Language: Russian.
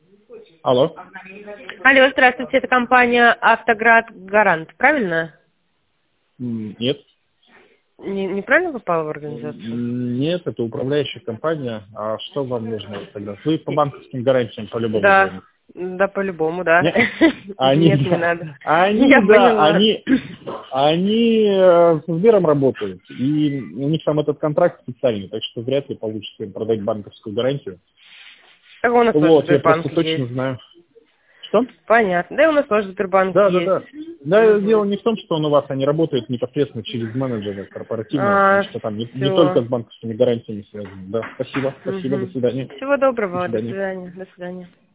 Алло. Алло, здравствуйте, это компания «Автоград Гарант», правильно? Нет. Неправильно попала в организацию? Нет, это управляющая компания. А что вам нужно тогда? Вы по банковским гарантиям по-любому Да, звоните. да, по-любому, да. Нет, Нет, не надо. они, Я да, поняла. они с Сбером работают, и у них там этот контракт специальный, так что вряд ли получится им продать банковскую гарантию. Так у нас тоже Вот, я Сбербанк просто точно есть. знаю. Что? Понятно. Да и у нас тоже Сбербанк Да, да, есть. да. Да, дело не в том, что он у вас, они работают непосредственно через менеджера корпоративного, потому что там не только Все. с банковскими гарантиями связано. Да, спасибо, до свидания. Всего До доброго. До свидания. свидания. До свидания.